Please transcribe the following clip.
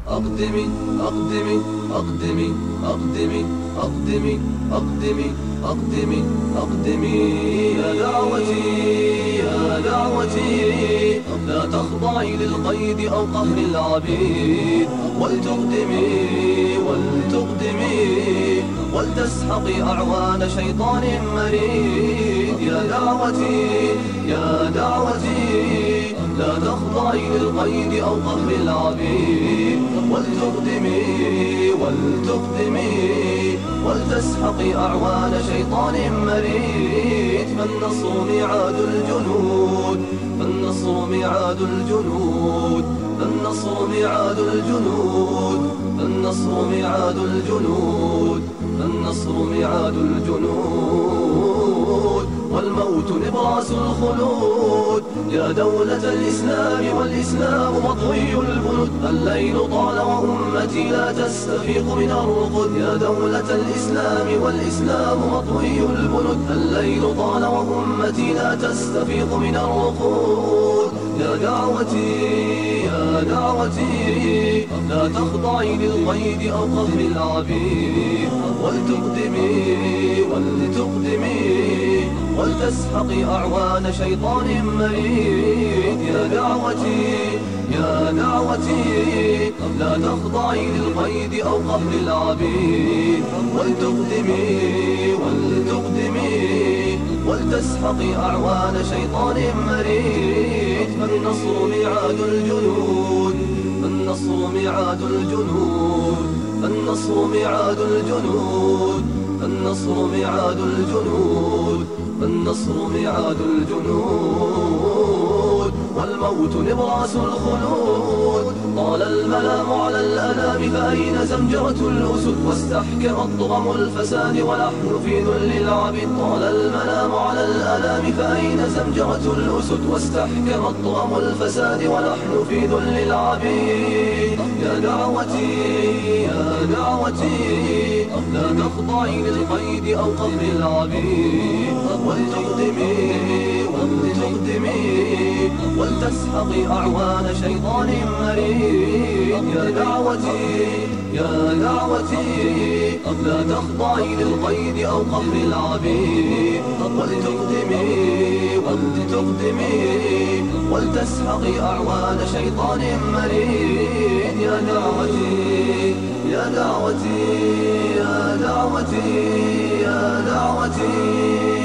أقدمي أقدمي أقدمي أقدمي أقدمي أقدمي أقدمي أقدمي يا دعوتي يا دعوتي لا تخضعي للقيد أو قهر العبيد ولتقدمي ولتقدمي ولتسحقي أعوان شيطان مريد يا دعوتي يا دعوتي لا تخضعي للقيد أو قهر العبيد ولتقدمي ولتقدمي ولتسحقي أعوان شيطان مريد فالنصر ميعاد الجنود فالنصر ميعاد الجنود فالنصر ميعاد الجنود فالنصر ميعاد الجنود فالنصر ميعاد الجنود والموت نبراس الخلود يا دولة الإسلام والإسلام مطوي البنود الليل طال وأمتي لا تستفيق من الرقد يا دولة الإسلام والإسلام مطوي البنود الليل طال وأمتي لا تستفيق من الرقود يا دعوتي يا دعوتي لا تخضعي للقيد أو قهر العبيد ولتقدمي ولتقدمي ولتسحقي أعوان شيطان مريد يا دعوتي يا دعوتي لا تخضعي للقيد أو قهر العبيد ولتقدمي ولتقدمي ولتسحقي أعوان شيطان مريد فالنصر ميعاد الجنود فالنصر ميعاد الجنود فالنصر ميعاد الجنود فالنصر ميعاد الجنود فالنصر ميعاد الجنود والموت نبراس الخلود طال الملام على الأنام فأين زمجرة الأسد واستحكمت ضغم الفساد ونحن في ذل العبيد طال الملام على الأنام فأين زمجرة الأسد واستحكمت ضغم الفساد ونحن في ذل العبيد يا دعوتي يا دعوتي لا تخضعي للقيد أو قهر العبيد ولتقدمي ولتقدمي ولتسحقي أعوان شيطان مريد يا دعوتي يا دعوتي لا تخضعي للقيد أو قهر العبيد ولتقدمي ولتقدمي ولتسحقي أعوان شيطان مريد يا دعوتي يا دعوتي يا دعوتي يا دعوتي